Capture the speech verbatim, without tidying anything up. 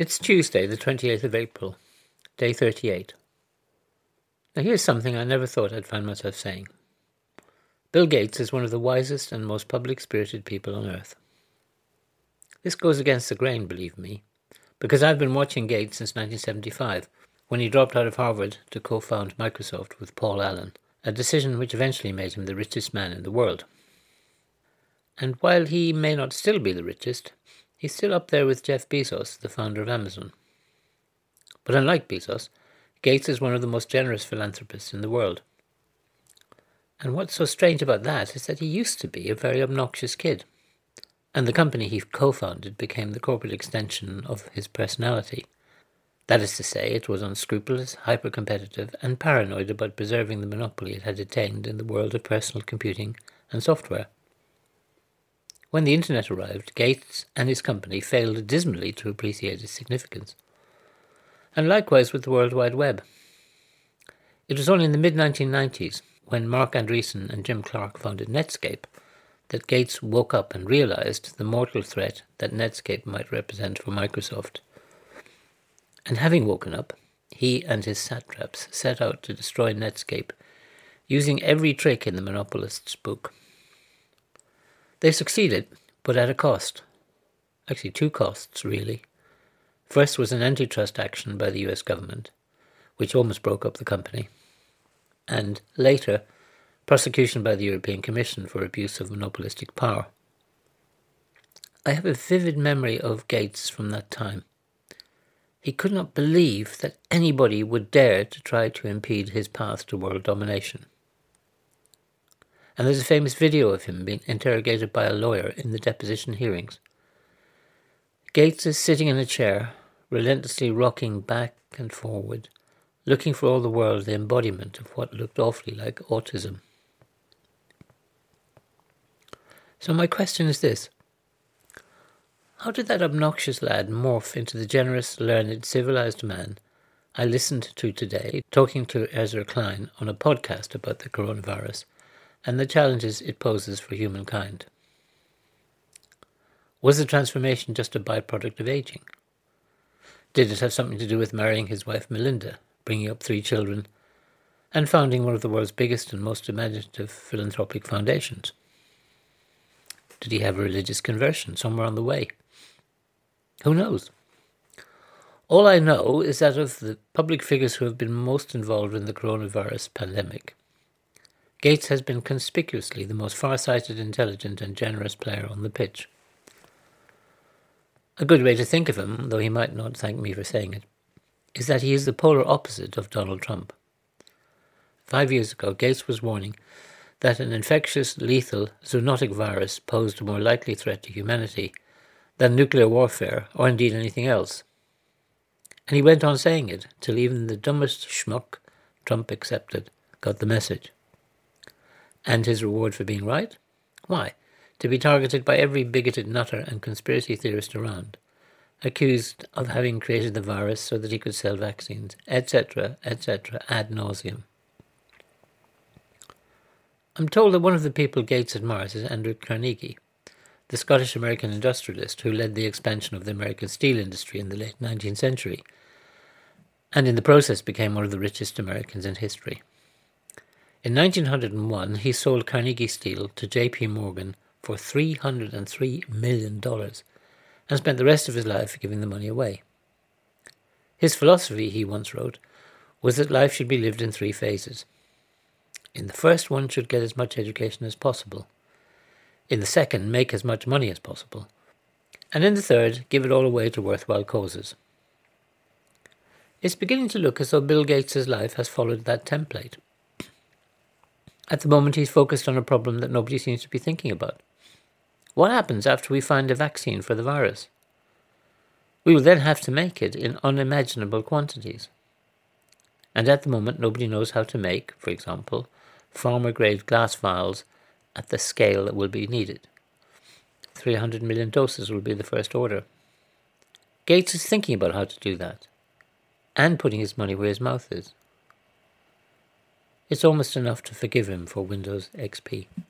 It's Tuesday, the twenty-eighth of April, day thirty-eight. Now here's something I never thought I'd find myself saying. Bill Gates is one of the wisest and most public-spirited people on earth. This goes against the grain, believe me, because I've been watching Gates since nineteen seventy-five, when he dropped out of Harvard to co-found Microsoft with Paul Allen, a decision which eventually made him the richest man in the world. And while he may not still be the richest, he's still up there with Jeff Bezos, the founder of Amazon. But unlike Bezos, Gates is one of the most generous philanthropists in the world. And what's so strange about that is that he used to be a very obnoxious kid. And the company he co-founded became the corporate extension of his personality. That is to say, it was unscrupulous, hyper-competitive, and paranoid about preserving the monopoly it had attained in the world of personal computing and software. When the internet arrived, Gates and his company failed dismally to appreciate its significance. And likewise with the World Wide Web. It was only in the mid nineteen nineties, when Mark Andreessen and Jim Clark founded Netscape, that Gates woke up and realized the mortal threat that Netscape might represent for Microsoft. And having woken up, he and his satraps set out to destroy Netscape, using every trick in the monopolist's book. They succeeded, but at a cost. Actually, two costs, really. First was an antitrust action by the U S government, which almost broke up the company. And later, prosecution by the European Commission for abuse of monopolistic power. I have a vivid memory of Gates from that time. He could not believe that anybody would dare to try to impede his path to world domination. And there's a famous video of him being interrogated by a lawyer in the deposition hearings. Gates is sitting in a chair, relentlessly rocking back and forward, looking for all the world the embodiment of what looked awfully like autism. So my question is this. How did that obnoxious lad morph into the generous, learned, civilized man I listened to today talking to Ezra Klein on a podcast about the coronavirus and the challenges it poses for humankind? Was the transformation just a byproduct of aging? Did it have something to do with marrying his wife Melinda, bringing up three children, and founding one of the world's biggest and most imaginative philanthropic foundations? Did he have a religious conversion somewhere on the way? Who knows? All I know is that of the public figures who have been most involved in the coronavirus pandemic, Gates has been conspicuously the most far-sighted, intelligent and generous player on the pitch. A good way to think of him, though he might not thank me for saying it, is that he is the polar opposite of Donald Trump. Five years ago, Gates was warning that an infectious, lethal, zoonotic virus posed a more likely threat to humanity than nuclear warfare or indeed anything else. And he went on saying it till even the dumbest schmuck, Trump accepted, got the message. And his reward for being right? Why, to be targeted by every bigoted nutter and conspiracy theorist around, accused of having created the virus so that he could sell vaccines, et cetera, et cetera, ad nauseum. I'm told that one of the people Gates admires is Andrew Carnegie, the Scottish-American industrialist who led the expansion of the American steel industry in the late nineteenth century, and in the process became one of the richest Americans in history. In nineteen oh one, he sold Carnegie Steel to J P Morgan for three hundred three million dollars and spent the rest of his life giving the money away. His philosophy, he once wrote, was that life should be lived in three phases. In the first, one should get as much education as possible. In the second, make as much money as possible. And in the third, give it all away to worthwhile causes. It's beginning to look as though Bill Gates' life has followed that template. At the moment, he's focused on a problem that nobody seems to be thinking about. What happens after we find a vaccine for the virus? We will then have to make it in unimaginable quantities. And at the moment, nobody knows how to make, for example, pharma-grade glass vials at the scale that will be needed. three hundred million doses will be the first order. Gates is thinking about how to do that, and putting his money where his mouth is. It's almost enough to forgive him for Windows X P.